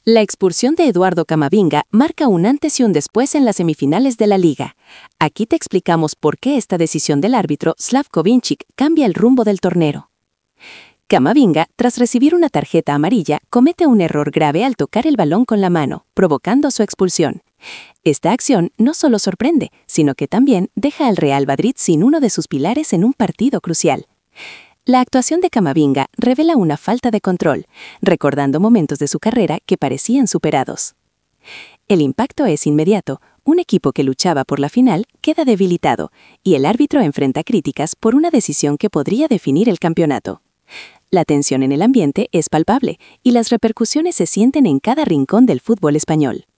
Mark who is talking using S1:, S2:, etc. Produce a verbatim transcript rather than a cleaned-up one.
S1: La expulsión de Eduardo Camavinga marca un antes y un después en las semifinales de la Liga. Aquí te explicamos por qué esta decisión del árbitro Slavko Vincic cambia el rumbo del torneo. Camavinga, tras recibir una tarjeta amarilla, comete un error grave al tocar el balón con la mano, provocando su expulsión. Esta acción no solo sorprende, sino que también deja al Real Madrid sin uno de sus pilares en un partido crucial. La actuación de Camavinga revela una falta de control, recordando momentos de su carrera que parecían superados. El impacto es inmediato, un equipo que luchaba por la final queda debilitado y el árbitro enfrenta críticas por una decisión que podría definir el campeonato. La tensión en el ambiente es palpable y las repercusiones se sienten en cada rincón del fútbol español.